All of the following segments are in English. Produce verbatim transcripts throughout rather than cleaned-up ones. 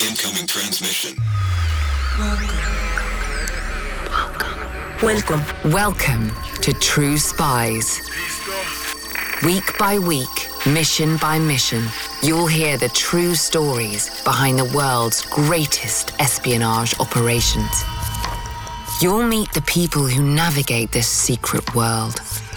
Incoming transmission. Welcome. Welcome to True Spies. Week by week, mission by mission, you'll hear the true stories behind the world's greatest espionage operations. You'll meet the people who navigate this secret world.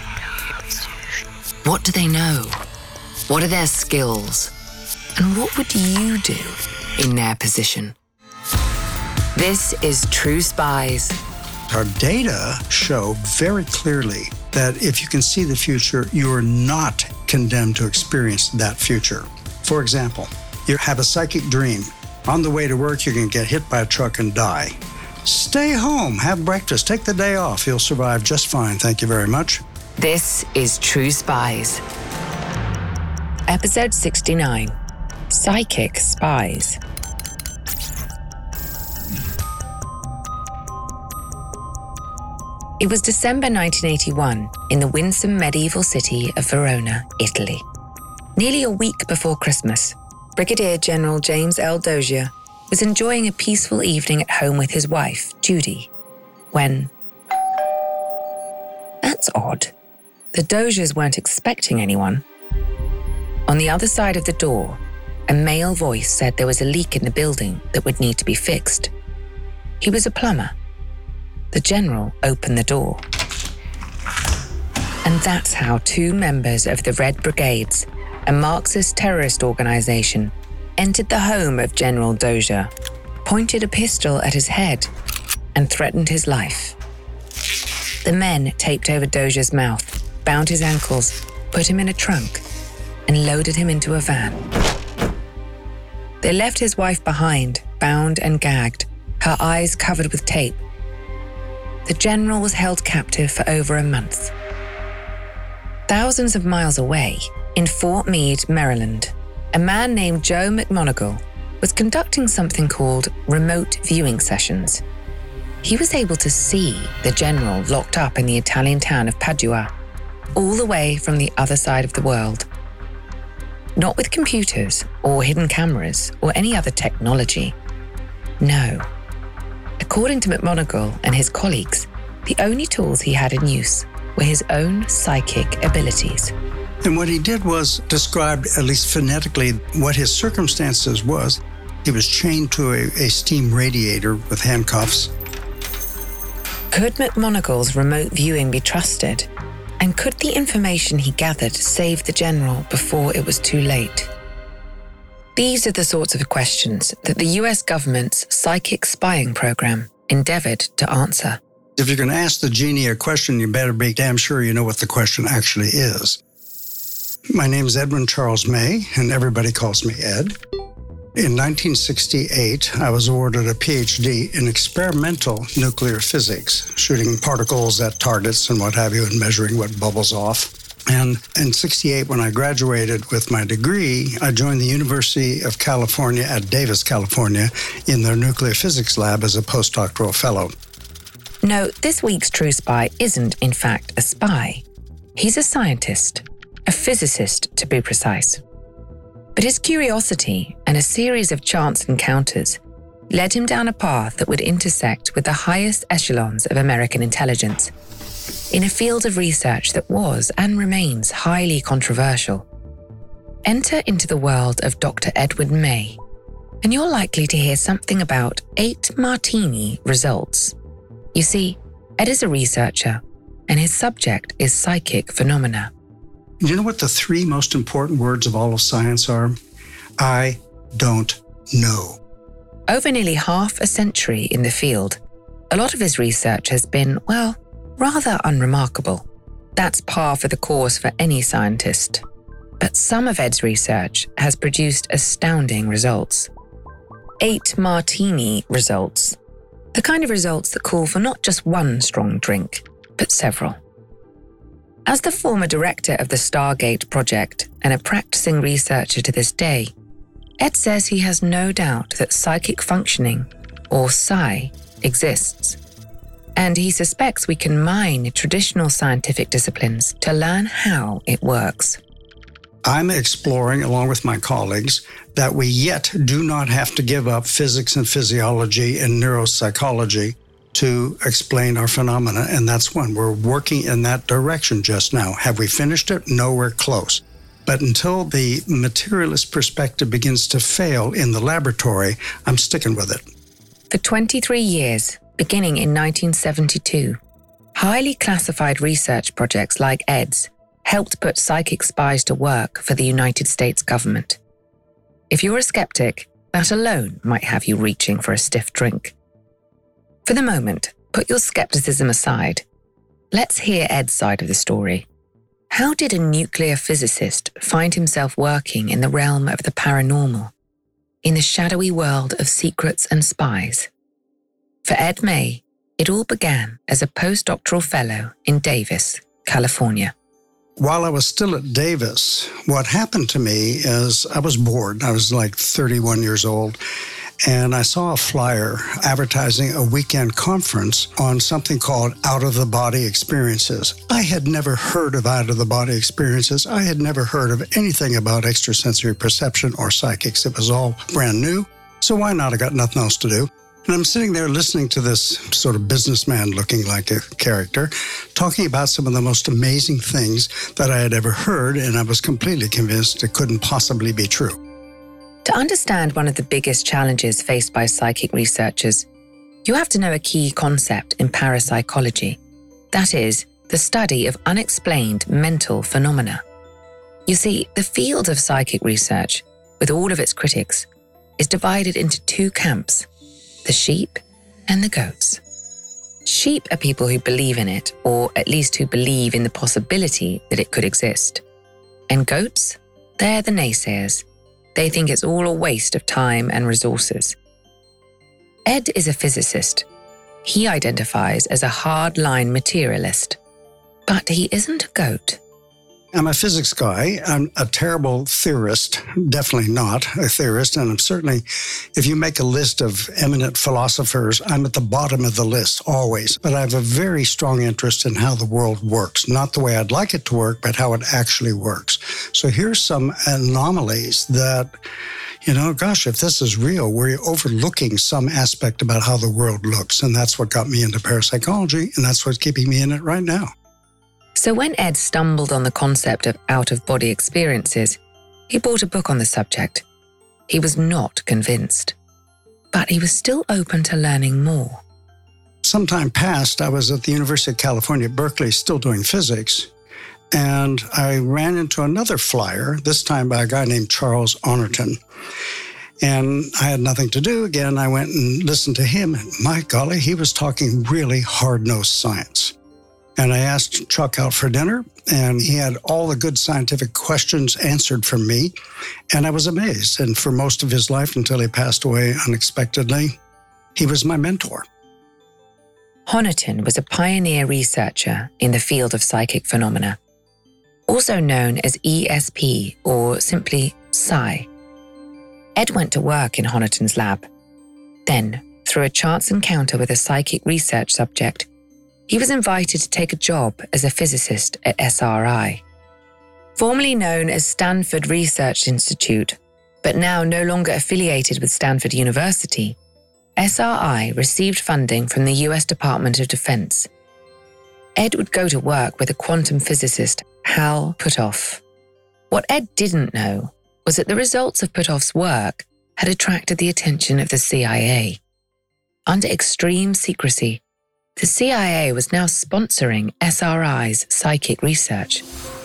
What do they know? What are their skills? And what would you do in their position? This is True Spies. Our data show very clearly that if you can see the future, you are not condemned to experience that future. For example, you have a psychic dream. On the way to work, you're going to get hit by a truck and die. Stay home, have breakfast, take the day off. You'll survive just fine. Thank you very much. This is True Spies. Episode sixty-nine, Psychic Spies. It was December nineteen eighty-one in the winsome medieval city of Verona, Italy. Nearly a week before Christmas, Brigadier General James L. Dozier was enjoying a peaceful evening at home with his wife, Judy, when... That's odd. The Doziers weren't expecting anyone. On the other side of the door, a male voice said there was a leak in the building that would need to be fixed. He was a plumber. The general opened the door. And that's how two members of the Red Brigades, a Marxist terrorist organization, entered the home of General Dozier, pointed a pistol at his head, and threatened his life. The men taped over Dozier's mouth, bound his ankles, put him in a trunk, and loaded him into a van. They left his wife behind, bound and gagged, her eyes covered with tape. The general was held captive for over a month. Thousands of miles away, in Fort Meade, Maryland, a man named Joe McMoneagle was conducting something called remote viewing sessions. He was able to see the general locked up in the Italian town of Padua, all the way from the other side of the world. Not with computers or hidden cameras or any other technology. No. According to McMoneagle and his colleagues, the only tools he had in use were his own psychic abilities. And what he did was describe, at least phonetically, what his circumstances was. He was chained to a, a steam radiator with handcuffs. Could McMoneagle's remote viewing be trusted? And could the information he gathered save the general before it was too late? These are the sorts of questions that the U S government's psychic spying program endeavored to answer. If you're going to ask the genie a question, you better be damn sure you know what the question actually is. My name is Edwin Charles May, and everybody calls me Ed. In nineteen sixty-eight, I was awarded a P H D in experimental nuclear physics, shooting particles at targets and what have you, and measuring what bubbles off. And in sixty-eight, when I graduated with my degree, I joined the University of California at Davis, California, in their nuclear physics lab as a postdoctoral fellow. No, this week's True Spy isn't, in fact, a spy. He's a scientist, a physicist, to be precise. But his curiosity and a series of chance encounters led him down a path that would intersect with the highest echelons of American intelligence, in a field of research that was and remains highly controversial. Enter into the world of Doctor Edwin May, and you're likely to hear something about eight Martini results. You see, Ed is a researcher, and his subject is psychic phenomena. You know what the three most important words of all of science are? I don't know. Over nearly half a century in the field, a lot of his research has been, well, rather unremarkable. That's par for the course for any scientist. But some of Ed's research has produced astounding results. Eight Martini results. The kind of results that call for not just one strong drink, but several. As the former director of the Stargate project and a practicing researcher to this day, Ed says he has no doubt that psychic functioning, or psi, exists. And he suspects we can mine traditional scientific disciplines to learn how it works. I'm exploring, along with my colleagues, that we yet do not have to give up physics and physiology and neuropsychology to explain our phenomena, and that's one. We're working in that direction just now. Have we finished it? No, we're close. But until the materialist perspective begins to fail in the laboratory, I'm sticking with it. For twenty-three years, beginning in nineteen seventy-two, highly classified research projects like ED's helped put psychic spies to work for the United States government. If you're a skeptic, that alone might have you reaching for a stiff drink. For the moment, put your skepticism aside. Let's hear Ed's side of the story. How did a nuclear physicist find himself working in the realm of the paranormal, in the shadowy world of secrets and spies? For Ed May, it all began as a postdoctoral fellow in Davis, California. While I was still at Davis, what happened to me is I was bored. I was like thirty-one years old, and I saw a flyer advertising a weekend conference on something called out-of-the-body experiences. I had never heard of out-of-the-body experiences. I had never heard of anything about extrasensory perception or psychics. It was all brand new, so why not? I got nothing else to do. And I'm sitting there listening to this sort of businessman looking like a character, talking about some of the most amazing things that I had ever heard, and I was completely convinced it couldn't possibly be true. To understand one of the biggest challenges faced by psychic researchers, you have to know a key concept in parapsychology. That is, the study of unexplained mental phenomena. You see, the field of psychic research, with all of its critics, is divided into two camps: the sheep and the goats. Sheep are people who believe in it, or at least who believe in the possibility that it could exist. And goats? They're the naysayers. They think it's all a waste of time and resources. Ed is a physicist. He identifies as a hard-line materialist. But he isn't a goat. I'm a physics guy. I'm a terrible theorist, definitely not a theorist. And I'm certainly, if you make a list of eminent philosophers, I'm at the bottom of the list always. But I have a very strong interest in how the world works, not the way I'd like it to work, but how it actually works. So here's some anomalies that, you know, gosh, if this is real, we're overlooking some aspect about how the world looks. And that's what got me into parapsychology, and that's what's keeping me in it right now. So when Ed stumbled on the concept of out-of-body experiences, he bought a book on the subject. He was not convinced, but he was still open to learning more. Some time passed, I was at the University of California, Berkeley, still doing physics, and I ran into another flyer, this time by a guy named Charles Honorton. And I had nothing to do. Again, I went and listened to him, and my golly, he was talking really hard-nosed science. And I asked Chuck out for dinner, and he had all the good scientific questions answered for me, and I was amazed. And for most of his life, until he passed away unexpectedly, he was my mentor. Honorton was a pioneer researcher in the field of psychic phenomena, also known as E S P, or simply Psi. Ed went to work in Honorton's lab. Then, through a chance encounter with a psychic research subject, he was invited to take a job as a physicist at S R I. Formerly known as Stanford Research Institute, but now no longer affiliated with Stanford University, S R I received funding from the U S Department of Defense. Ed would go to work with a quantum physicist, Hal Puthoff. What Ed didn't know was that the results of Puthoff's work had attracted the attention of the C I A. Under extreme secrecy, the C I A was now sponsoring S R I's psychic research.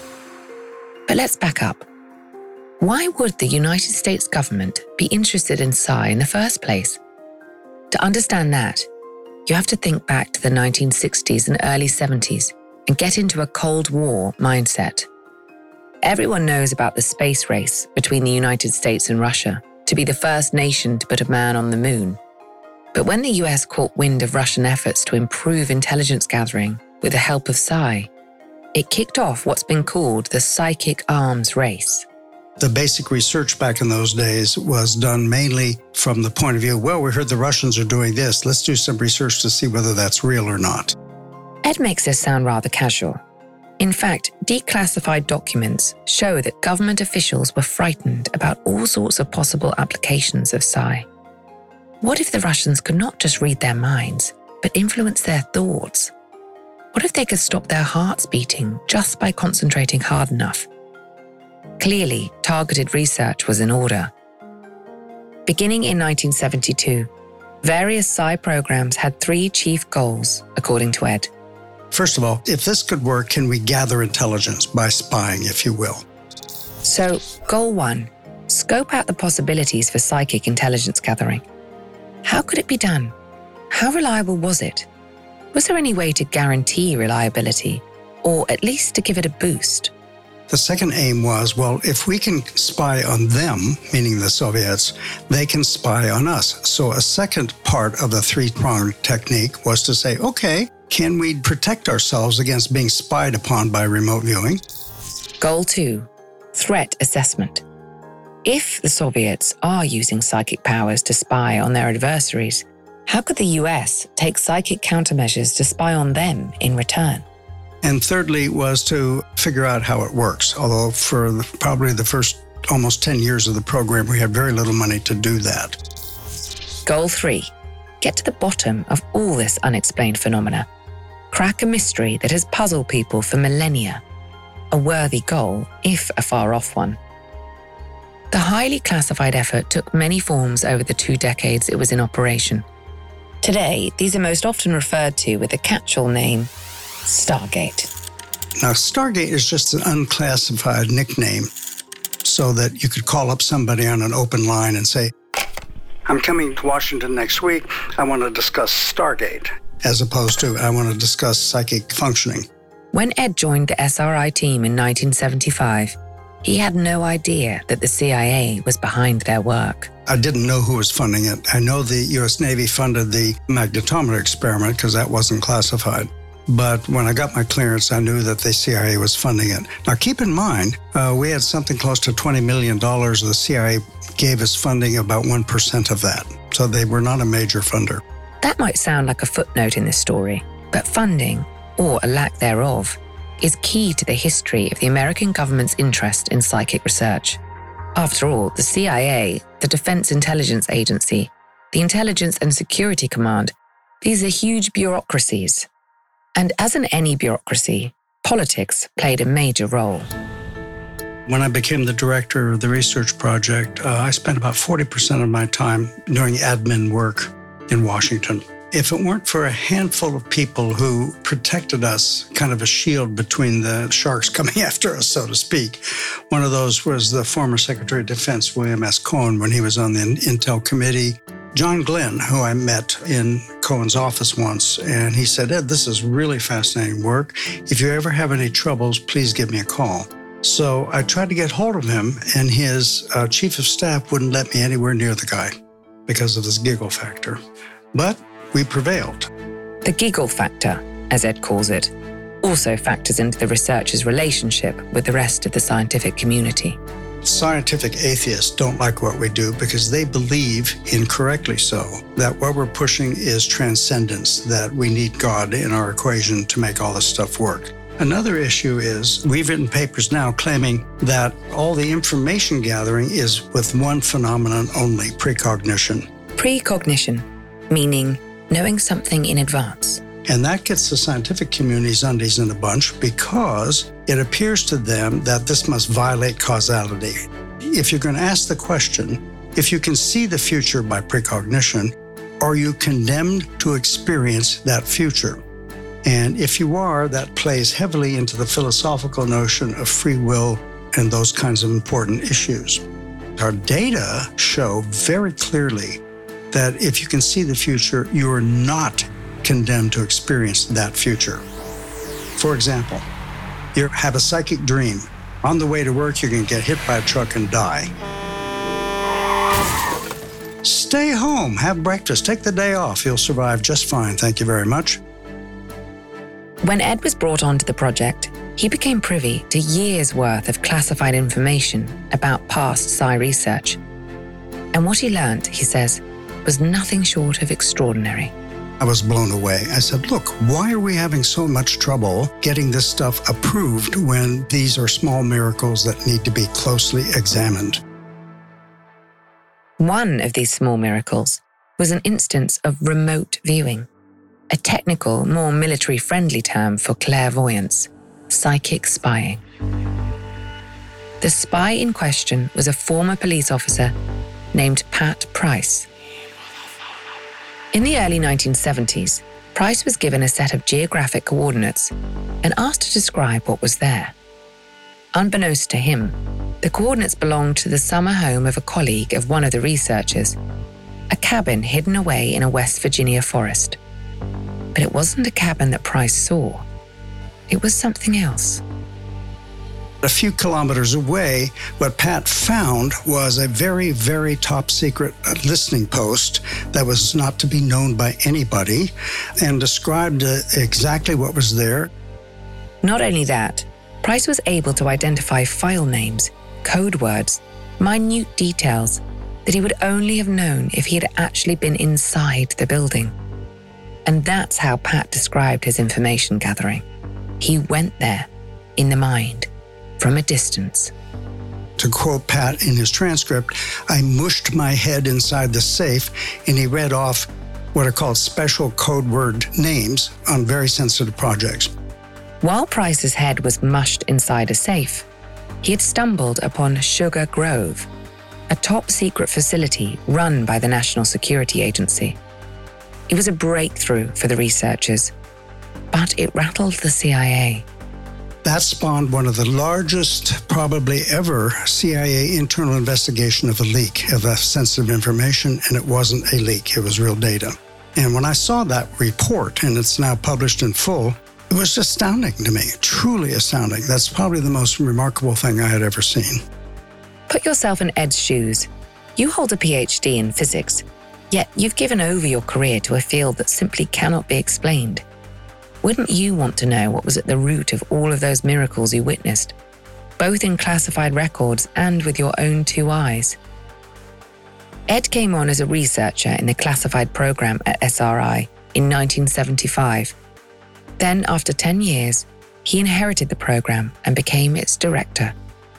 But let's back up. Why would the United States government be interested in Psi in the first place? To understand that, you have to think back to the nineteen sixties and early seventies and get into a Cold War mindset. Everyone knows about the space race between the United States and Russia to be the first nation to put a man on the moon. But when the U S caught wind of Russian efforts to improve intelligence gathering with the help of Psi, it kicked off what's been called the psychic arms race. The basic research back in those days was done mainly from the point of view, well, we heard the Russians are doing this. Let's do some research to see whether that's real or not. Ed makes this sound rather casual. In fact, declassified documents show that government officials were frightened about all sorts of possible applications of psi. What if the Russians could not just read their minds, but influence their thoughts? What if they could stop their hearts beating just by concentrating hard enough? Clearly, targeted research was in order. Beginning in nineteen seventy-two, various psi programs had three chief goals, according to Ed. First of all, if this could work, can we gather intelligence by spying, if you will? So, goal one, scope out the possibilities for psychic intelligence gathering. How could it be done? How reliable was it? Was there any way to guarantee reliability, or at least to give it a boost? The second aim was, well, if we can spy on them, meaning the Soviets, they can spy on us. So a second part of the three-pronged technique was to say, okay, can we protect ourselves against being spied upon by remote viewing? Goal two, threat assessment. If the Soviets are using psychic powers to spy on their adversaries, how could the U S take psychic countermeasures to spy on them in return? And thirdly was to figure out how it works, although for the, probably the first almost ten years of the program, we had very little money to do that. Goal three, get to the bottom of all this unexplained phenomena. Crack a mystery that has puzzled people for millennia. A worthy goal, if a far-off one. The highly classified effort took many forms over the two decades it was in operation. Today, these are most often referred to with the catch-all name Stargate. Now, Stargate is just an unclassified nickname so that you could call up somebody on an open line and say, I'm coming to Washington next week. I want to discuss Stargate, as opposed to I want to discuss psychic functioning. When Ed joined the S R I team in nineteen seventy-five, he had no idea that the C I A was behind their work. I didn't know who was funding it. I know the U S Navy funded the magnetometer experiment because that wasn't classified. But when I got my clearance, I knew that the C I A was funding it. Now, keep in mind, uh, we had something close to twenty million dollars. The C I A gave us funding about one percent of that. So they were not a major funder. That might sound like a footnote in this story, but funding, or a lack thereof, is key to the history of the American government's interest in psychic research. After all, the C I A, the Defense Intelligence Agency, the Intelligence and Security Command, these are huge bureaucracies. And as in any bureaucracy, politics played a major role. When I became the director of the research project, uh, I spent about forty percent of my time doing admin work in Washington. If it weren't for a handful of people who protected us, kind of a shield between the sharks coming after us, so to speak, one of those was the former Secretary of Defense, William S. Cohen, when he was on the Intel Committee. John Glenn, who I met in Cohen's office once, and he said, Ed, this is really fascinating work. If you ever have any troubles, please give me a call. So I tried to get hold of him, and his uh, chief of staff wouldn't let me anywhere near the guy because of this giggle factor. But we prevailed. The giggle factor, as Ed calls it, also factors into the researcher's relationship with the rest of the scientific community. Scientific atheists don't like what we do because they believe, incorrectly so, that what we're pushing is transcendence, that we need God in our equation to make all this stuff work. Another issue is we've written papers now claiming that all the information gathering is with one phenomenon only, precognition. Precognition, meaning knowing something in advance. And that gets the scientific community's undies in a bunch because it appears to them that this must violate causality. If you're going to ask the question, if you can see the future by precognition, are you condemned to experience that future? And if you are, that plays heavily into the philosophical notion of free will and those kinds of important issues. Our data show very clearly that if you can see the future, you are not condemned to experience that future. For example, you have a psychic dream. On the way to work, you're going to get hit by a truck and die. Stay home, have breakfast, take the day off. You'll survive just fine. Thank you very much. When Ed was brought onto the project, he became privy to years' worth of classified information about past psi research. And what he learned, he says, was nothing short of extraordinary. I was blown away. I said, look, why are we having so much trouble getting this stuff approved when these are small miracles that need to be closely examined? One of these small miracles was an instance of remote viewing, a technical, more military-friendly term for clairvoyance, psychic spying. The spy in question was a former police officer named Pat Price. In the early nineteen seventies, Price was given a set of geographic coordinates and asked to describe what was there. Unbeknownst to him, the coordinates belonged to the summer home of a colleague of one of the researchers, a cabin hidden away in a West Virginia forest. But it wasn't a cabin that Price saw. It was something else. A few kilometers away, what Pat found was a very, very top secret listening post that was not to be known by anybody and described uh, exactly what was there. Not only that, Price was able to identify file names, code words, minute details that he would only have known if he had actually been inside the building. And that's how Pat described his information gathering. He went there, in the mind, from a distance. To quote Pat in his transcript, I mushed my head inside the safe and he read off what are called special code word names on very sensitive projects. While Price's head was mushed inside a safe, he had stumbled upon Sugar Grove, a top-secret facility run by the National Security Agency. It was a breakthrough for the researchers, but it rattled the C I A. That spawned one of the largest, probably ever, C I A internal investigation of a leak of sensitive information, and it wasn't a leak, it was real data. And when I saw that report, and it's now published in full, it was astounding to me, truly astounding. That's probably the most remarkable thing I had ever seen. Put yourself in Ed's shoes. You hold a P H D in physics, yet you've given over your career to a field that simply cannot be explained. Wouldn't you want to know what was at the root of all of those miracles you witnessed, both in classified records and with your own two eyes? Ed came on as a researcher in the classified program at S R I in nineteen seventy-five. Then, after ten years, he inherited the program and became its director.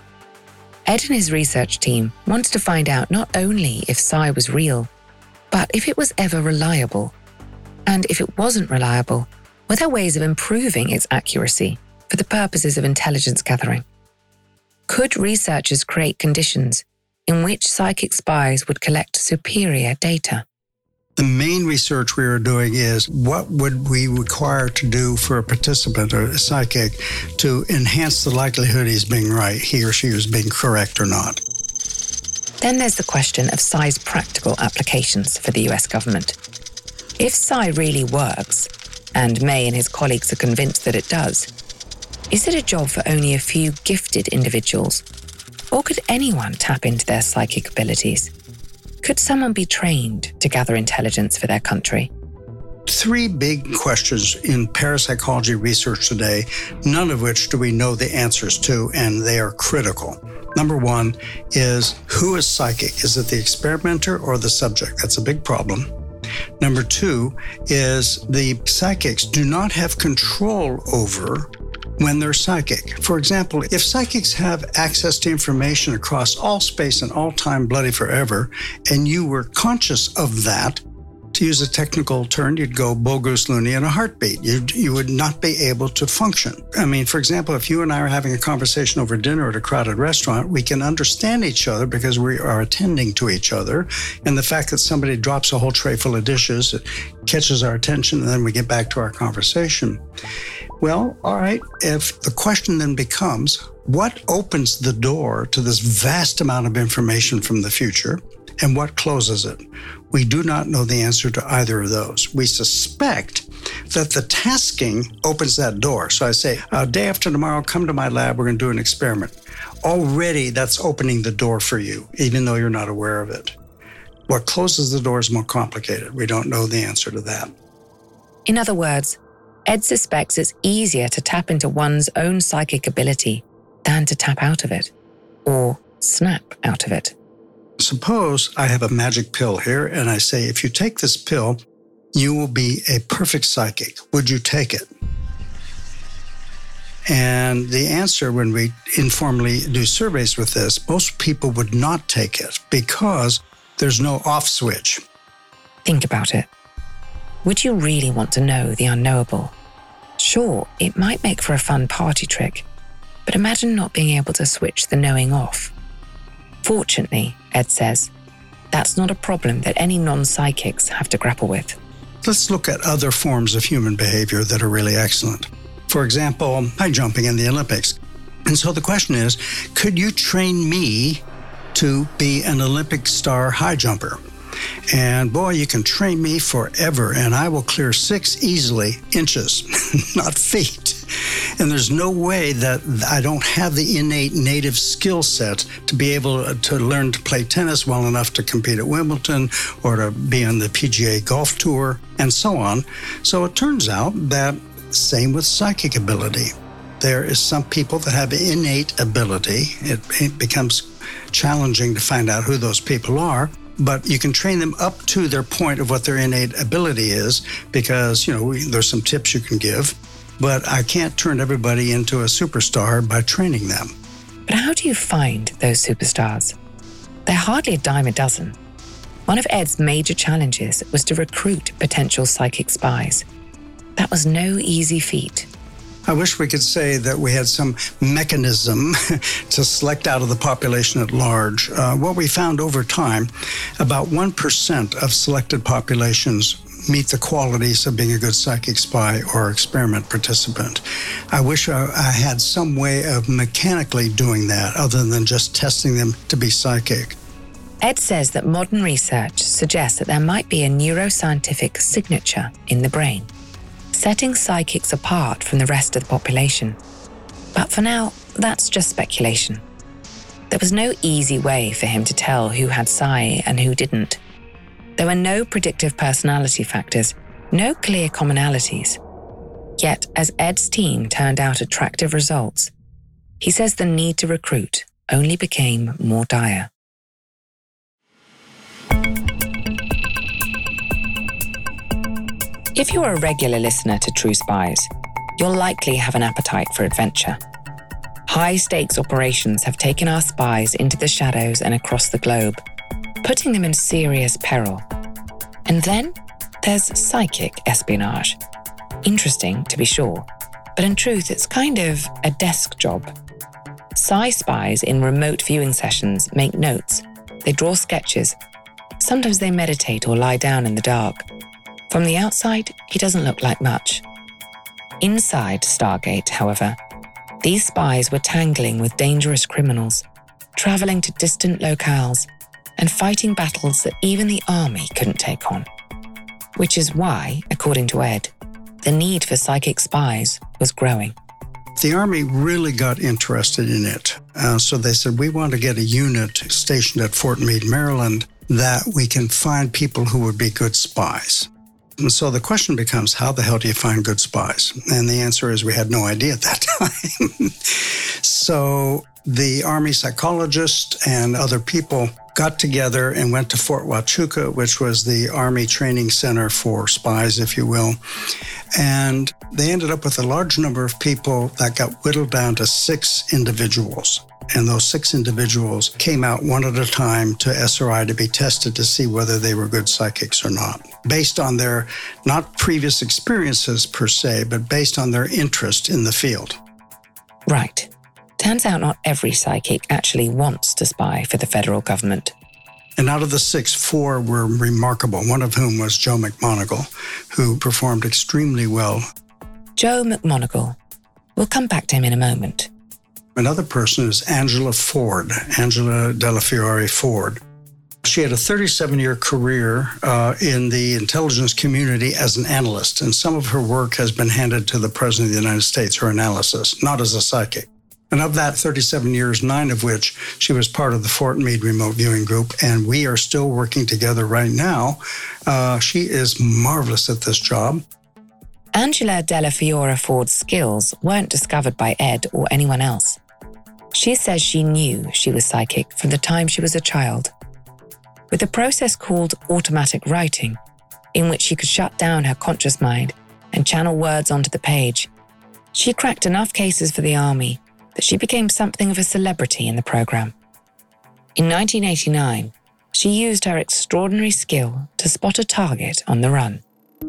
Ed and his research team wanted to find out not only if psi was real, but if it was ever reliable. And if it wasn't reliable, were there ways of improving its accuracy for the purposes of intelligence gathering? Could researchers create conditions in which psychic spies would collect superior data? The main research we were doing is what would we require to do for a participant or a psychic to enhance the likelihood he's being right, he or she was being correct or not. Then there's the question of psi's practical applications for the U S government. If psi really works, and May and his colleagues are convinced that it does, is it a job for only a few gifted individuals? Or could anyone tap into their psychic abilities? Could someone be trained to gather intelligence for their country? Three big questions in parapsychology research today, none of which do we know the answers to, and they are critical. Number one is, who is psychic? Is it the experimenter or the subject? That's a big problem. Number two is the psychics do not have control over when they're psychic. For example, if psychics have access to information across all space and all time, bloody forever, and you were conscious of that, to use a technical term, you'd go bull goose loony in a heartbeat. You you would not be able to function. I mean, for example, if you and I are having a conversation over dinner at a crowded restaurant, we can understand each other because we are attending to each other. And the fact that somebody drops a whole tray full of dishes, it catches our attention, and then we get back to our conversation. Well, all right, if the question then becomes, what opens the door to this vast amount of information from the future? And what closes it? We do not know the answer to either of those. We suspect that the tasking opens that door. So I say, uh, day after tomorrow, come to my lab, we're going to do an experiment. Already that's opening the door for you, even though you're not aware of it. What closes the door is more complicated. We don't know the answer to that. In other words, Ed suspects it's easier to tap into one's own psychic ability than to tap out of it, or snap out of it. Suppose I have a magic pill here, and I say, if you take this pill, you will be a perfect psychic. Would you take it? And the answer, when we informally do surveys with this, most people would not take it because there's no off switch. Think about it. Would you really want to know the unknowable? Sure, it might make for a fun party trick, but imagine not being able to switch the knowing off. Fortunately, Ed says, that's not a problem that any non-psychics have to grapple with. Let's look at other forms of human behavior that are really excellent. For example, high jumping in the Olympics. And so the question is, could you train me to be an Olympic star high jumper? And boy, you can train me forever, and I will clear six easily inches, not feet. And there's no way that I don't have the innate native skill set to be able to learn to play tennis well enough to compete at Wimbledon or to be on the P G A Golf Tour and so on. So it turns out that same with psychic ability. There is some people that have innate ability. It, it becomes challenging to find out who those people are. But you can train them up to their point of what their innate ability is because, you know, we, there's some tips you can give. But I can't turn everybody into a superstar by training them. But how do you find those superstars? They're hardly a dime a dozen. One of Ed's major challenges was to recruit potential psychic spies. That was no easy feat. I wish we could say that we had some mechanism to select out of the population at large. Uh, what we found over time, about one percent of selected populations meet the qualities of being a good psychic spy or experiment participant. I wish I, I had some way of mechanically doing that other than just testing them to be psychic. Ed says that modern research suggests that there might be a neuroscientific signature in the brain, setting psychics apart from the rest of the population. But for now, that's just speculation. There was no easy way for him to tell who had psi and who didn't. There were no predictive personality factors, no clear commonalities. Yet, as Ed's team turned out attractive results, he says the need to recruit only became more dire. If you're a regular listener to True Spies, you'll likely have an appetite for adventure. High-stakes operations have taken our spies into the shadows and across the globe, putting them in serious peril. And then there's psychic espionage. Interesting, to be sure, but in truth, it's kind of a desk job. Psi spies in remote viewing sessions make notes, they draw sketches, sometimes they meditate or lie down in the dark. From the outside, he doesn't look like much. Inside Stargate, however, these spies were tangling with dangerous criminals, traveling to distant locales, and fighting battles that even the army couldn't take on. Which is why, according to Ed, the need for psychic spies was growing. The Army really got interested in it. Uh, so they said, we want to get a unit stationed at Fort Meade, Maryland, that we can find people who would be good spies. And so the question becomes, how the hell do you find good spies? And the answer is we had no idea at that time. So the Army psychologist and other people got together and went to Fort Huachuca, which was the Army training center for spies, if you will. And they ended up with a large number of people that got whittled down to six individuals. And those six individuals came out one at a time to S R I to be tested to see whether they were good psychics or not, based on their, not previous experiences per se, but based on their interest in the field. Right. Turns out not every psychic actually wants to spy for the federal government. And out of the six, four were remarkable, one of whom was Joe McMoneagle, who performed extremely well. Joe McMoneagle. We'll come back to him in a moment. Another person is Angela Ford, Angela Delafiore Ford. She had a thirty-seven-year career uh, in the intelligence community as an analyst, and some of her work has been handed to the President of the United States, her analysis, not as a psychic. And of that thirty-seven years, nine of which she was part of the Fort Meade remote viewing group, and we are still working together right now. Uh, she is marvelous at this job. Angela Delafiore Ford's skills weren't discovered by Ed or anyone else. She says she knew she was psychic from the time she was a child. With a process called automatic writing, in which she could shut down her conscious mind and channel words onto the page. She cracked enough cases for the Army that she became something of a celebrity in the program. In nineteen eighty-nine, she used her extraordinary skill to spot a target on the run.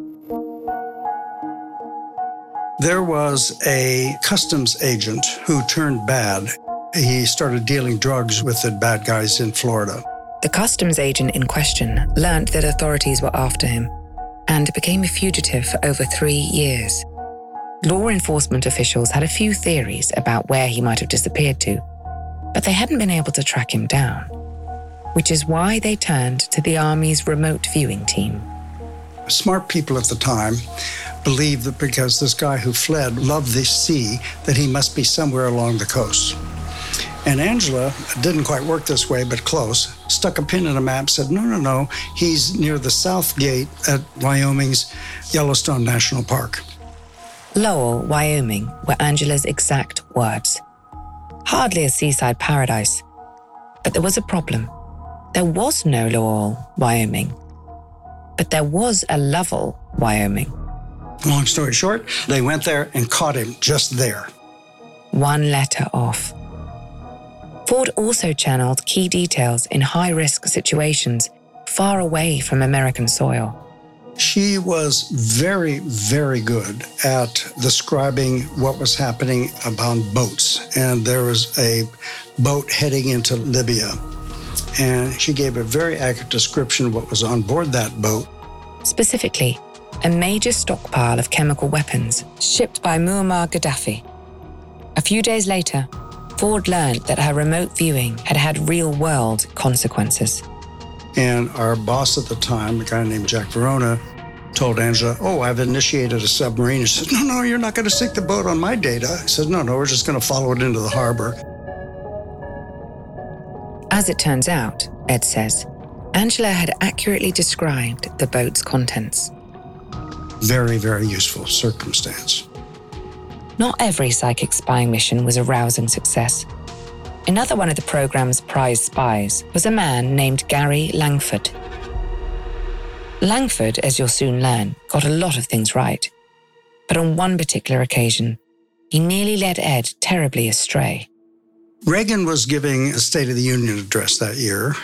There was a customs agent who turned bad. He started dealing drugs with the bad guys in Florida. The customs agent in question learned that authorities were after him and became a fugitive for over three years. Law enforcement officials had a few theories about where he might have disappeared to, but they hadn't been able to track him down, which is why they turned to the Army's remote viewing team. Smart people at the time believed that because this guy who fled loved the sea, that he must be somewhere along the coast. And Angela didn't quite work this way, but close, stuck a pin in a map, said, no, no, no, he's near the south gate at Wyoming's Yellowstone National Park. Lowell, Wyoming, were Angela's exact words. Hardly a seaside paradise. But there was a problem. There was no Lowell, Wyoming. But there was a Lovell, Wyoming. Long story short, they went there and caught him just there. One letter off. Ford also channeled key details in high-risk situations far away from American soil. She was very, very good at describing what was happening about boats. And there was a boat heading into Libya. And she gave a very accurate description of what was on board that boat. Specifically, a major stockpile of chemical weapons shipped by Muammar Gaddafi. A few days later, Ford learned that her remote viewing had had real-world consequences. And our boss at the time, a guy named Jack Verona, told Angela, oh, I've initiated a submarine. He said, no, no, you're not going to sink the boat on my data. I said, no, no, we're just going to follow it into the harbor. As it turns out, Ed says, Angela had accurately described the boat's contents. Very, very useful circumstance. Not every psychic spying mission was a rousing success. Another one of the program's prize spies was a man named Gary Langford. Langford, as you'll soon learn, got a lot of things right. But on one particular occasion, he nearly led Ed terribly astray. Reagan was giving a State of the Union address that year.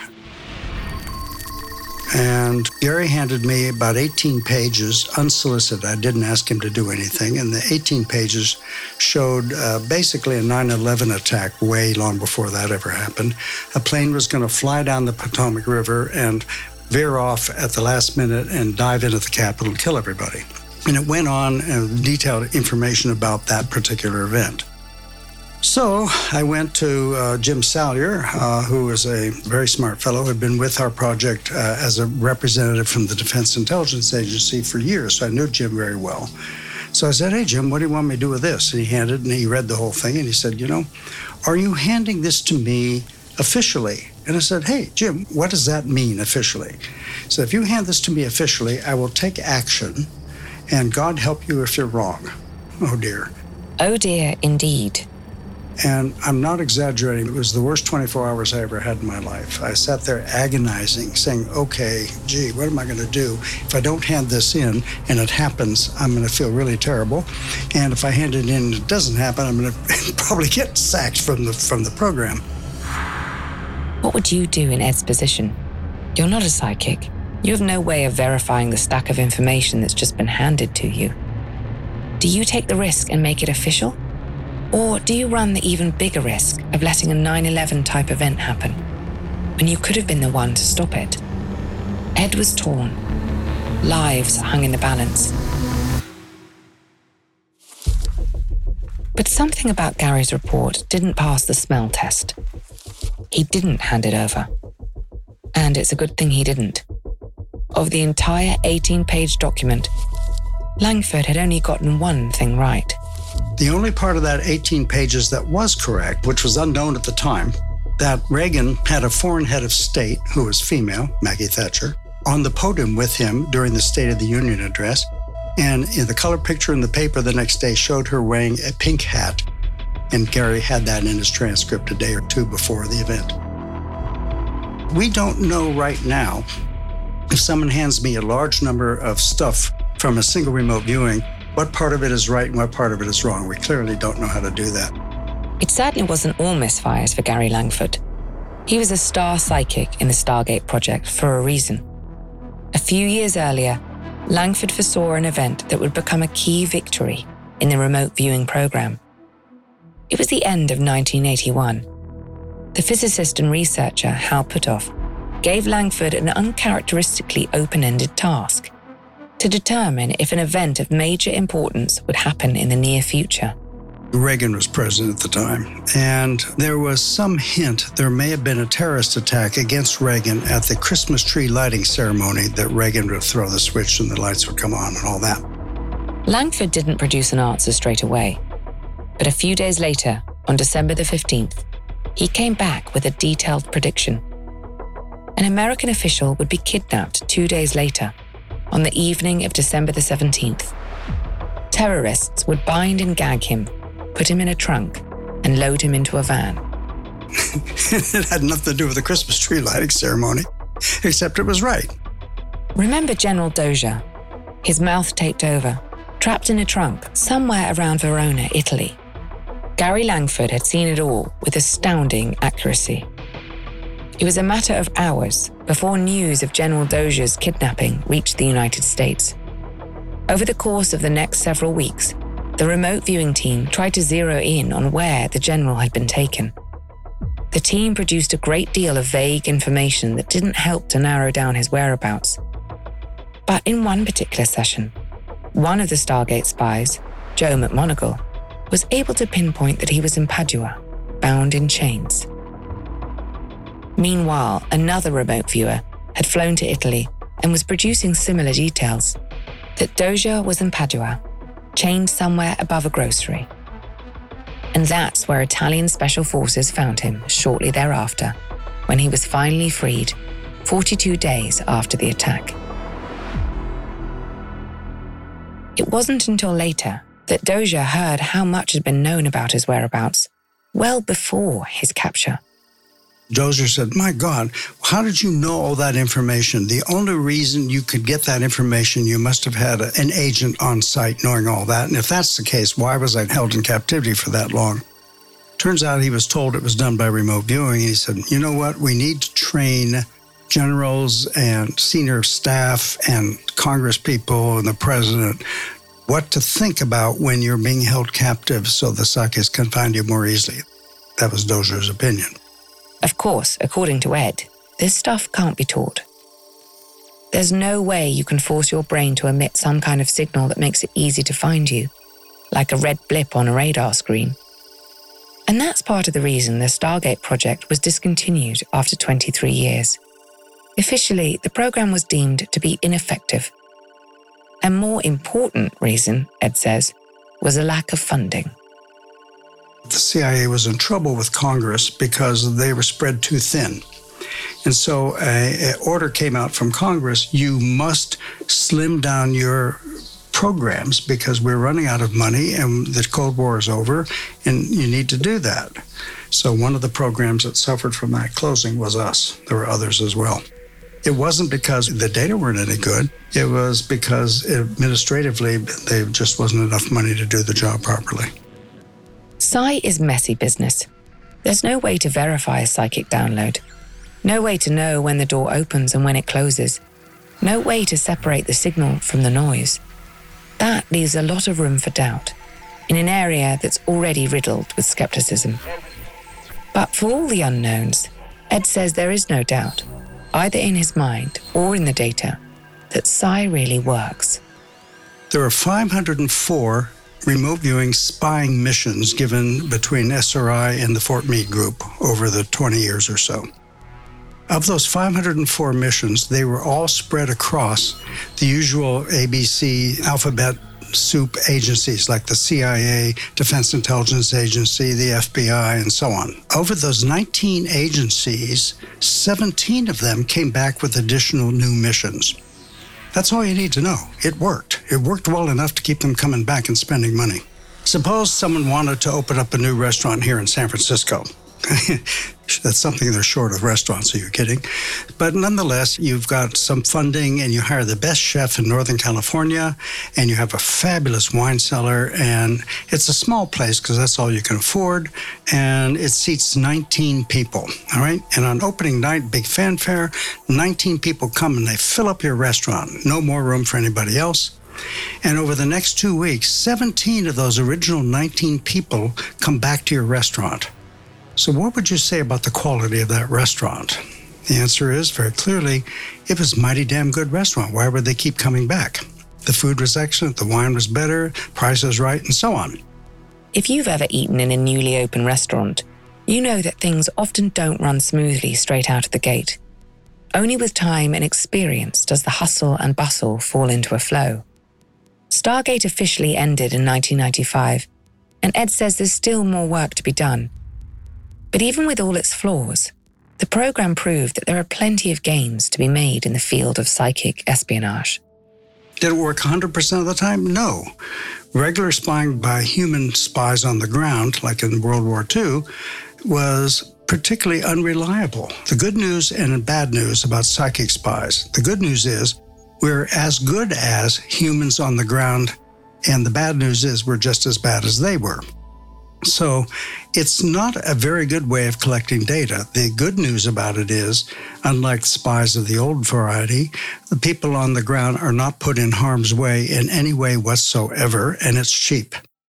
And Gary handed me about eighteen pages, unsolicited. I didn't ask him to do anything. And the eighteen pages showed uh, basically a nine eleven attack way long before that ever happened. A plane was going to fly down the Potomac River and veer off at the last minute and dive into the Capitol and kill everybody. And it went on and detailed information about that particular event. So I went to uh, Jim Salyer, uh, who is a very smart fellow, who had been with our project uh, as a representative from the Defense Intelligence Agency for years. So I knew Jim very well. So I said, hey, Jim, what do you want me to do with this? And he handed, and he read the whole thing, and he said, you know, are you handing this to me officially? And I said, hey, Jim, what does that mean officially? So if you hand this to me officially, I will take action, and God help you if you're wrong. Oh, dear. Oh, dear, indeed. And I'm not exaggerating. It was the worst twenty-four hours I ever had in my life. I sat there agonizing, saying, okay, gee, what am I going to do? If I don't hand this in and it happens, I'm going to feel really terrible. And if I hand it in and it doesn't happen, I'm going to probably get sacked from the from the program. What would you do in Ed's position? You're not a psychic. You have no way of verifying the stack of information that's just been handed to you. Do you take the risk and make it official? Or do you run the even bigger risk of letting a nine eleven type event happen, when you could have been the one to stop it? Ed was torn. Lives hung in the balance. But something about Gary's report didn't pass the smell test. He didn't hand it over. And it's a good thing he didn't. Of the entire eighteen-page document, Langford had only gotten one thing right. The only part of that eighteen pages that was correct, which was unknown at the time, that Reagan had a foreign head of state, who was female, Maggie Thatcher, on the podium with him during the State of the Union address. And in the color picture in the paper the next day showed her wearing a pink hat. And Gary had that in his transcript a day or two before the event. We don't know right now If someone hands me a large number of stuff from a single remote viewing, what part of it is right and what part of it is wrong? We clearly don't know how to do that. It certainly wasn't all misfires for Gary Langford. He was a star psychic in the Stargate project for a reason. A few years earlier, Langford foresaw an event that would become a key victory in the remote viewing program. It was the end of nineteen eighty-one. The physicist and researcher Hal Puthoff gave Langford an uncharacteristically open-ended task: to determine if an event of major importance would happen in the near future. Reagan was president at the time, and there was some hint there may have been a terrorist attack against Reagan at the Christmas tree lighting ceremony, that Reagan would throw the switch and the lights would come on and all that. Langford didn't produce an answer straight away, but a few days later, on December the fifteenth, he came back with a detailed prediction. An American official would be kidnapped two days later, on the evening of December the seventeenth. Terrorists would bind and gag him, put him in a trunk, and load him into a van. It had nothing to do with the Christmas tree lighting ceremony, except it was right. Remember General Dozier? His mouth taped over, trapped in a trunk somewhere around Verona, Italy. Gary Langford had seen it all with astounding accuracy. It was a matter of hours before news of General Dozier's kidnapping reached the United States. Over the course of the next several weeks, the remote viewing team tried to zero in on where the general had been taken. The team produced a great deal of vague information that didn't help to narrow down his whereabouts. But in one particular session, one of the Stargate spies, Joe McMoneagle, was able to pinpoint that he was in Padua, bound in chains. Meanwhile, another remote viewer had flown to Italy and was producing similar details, that Dozier was in Padua, chained somewhere above a grocery. And that's where Italian special forces found him shortly thereafter, when he was finally freed, forty-two days after the attack. It wasn't until later that Dozier heard how much had been known about his whereabouts, well before his capture. Dozier said, "My God, how did you know all that information? The only reason you could get that information, you must have had a, an agent on site knowing all that. And if that's the case, why was I held in captivity for that long?" Turns out he was told it was done by remote viewing. He said, "You know what? We need to train generals and senior staff and Congress people and the president what to think about when you're being held captive so the psychics can find you more easily." That was Dozier's opinion. Of course, according to Ed, this stuff can't be taught. There's no way you can force your brain to emit some kind of signal that makes it easy to find you, like a red blip on a radar screen. And that's part of the reason the Stargate project was discontinued after twenty-three years. Officially, the program was deemed to be ineffective. A more important reason, Ed says, was a lack of funding. The C I A was in trouble with Congress because they were spread too thin. And so an order came out from Congress: you must slim down your programs because we're running out of money and the Cold War is over, and you need to do that. So one of the programs that suffered from that closing was us. There were others as well. It wasn't because the data weren't any good. It was because administratively, there just wasn't enough money to do the job properly. Psi is messy business. There's no way to verify a psychic download. No way to know when the door opens and when it closes. No way to separate the signal from the noise. That leaves a lot of room for doubt in an area that's already riddled with skepticism. But for all the unknowns, Ed says there is no doubt, either in his mind or in the data, that Psi really works. There are five hundred four remote viewing spying missions given between S R I and the Fort Meade group over the twenty years or so. Of those five hundred four missions, they were all spread across the usual A B C alphabet soup agencies like the C I A, Defense Intelligence Agency, the F B I, and so on. Over those nineteen agencies, seventeen of them came back with additional new missions. That's all you need to know. It worked. It worked well enough to keep them coming back and spending money. Suppose someone wanted to open up a new restaurant here in San Francisco. That's something they're short of restaurants, are you kidding? But nonetheless, you've got some funding and you hire the best chef in Northern California and you have a fabulous wine cellar, and it's a small place because that's all you can afford, and it seats nineteen people, all right? And on opening night, big fanfare, nineteen people come and they fill up your restaurant. No more room for anybody else. And over the next two weeks, seventeen of those original nineteen people come back to your restaurant. So what would you say about the quality of that restaurant? The answer is, very clearly, it was a mighty damn good restaurant. Why would they keep coming back? The food was excellent, the wine was better, price was right, and so on. If you've ever eaten in a newly open restaurant, you know that things often don't run smoothly straight out of the gate. Only with time and experience does the hustle and bustle fall into a flow. Stargate officially ended in nineteen ninety-five, and Ed says there's still more work to be done. But even with all its flaws, the program proved that there are plenty of gains to be made in the field of psychic espionage. Did it work one hundred percent of the time? No. Regular spying by human spies on the ground, like in World War Two, was particularly unreliable. The good news and the bad news about psychic spies. The good news is we're as good as humans on the ground, and the bad news is we're just as bad as they were. So it's not a very good way of collecting data. The good news about it is, unlike spies of the old variety, the people on the ground are not put in harm's way in any way whatsoever, and it's cheap.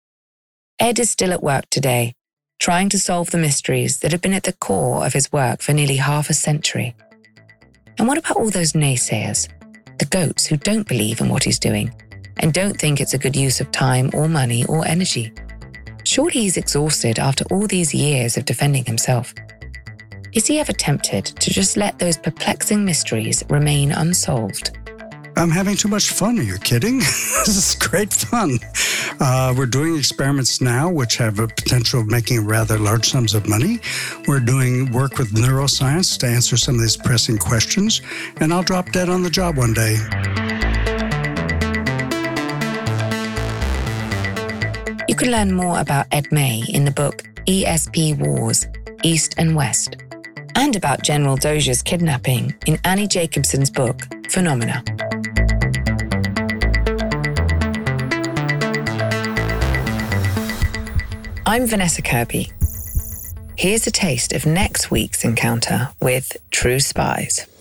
Ed is still at work today, trying to solve the mysteries that have been at the core of his work for nearly half a century. And what about all those naysayers, the goats who don't believe in what he's doing and don't think it's a good use of time or money or energy? Surely he's exhausted after all these years of defending himself. Is he ever tempted to just let those perplexing mysteries remain unsolved? I'm having too much fun. Are you kidding? This is great fun. Uh, we're doing experiments now which have a potential of making rather large sums of money. We're doing work with neuroscience to answer some of these pressing questions, and I'll drop dead on the job one day. You can learn more about Ed May in the book E S P Wars, East and West, and about General Dozier's kidnapping in Annie Jacobson's book, Phenomena. I'm Vanessa Kirby. Here's a taste of next week's encounter with True Spies.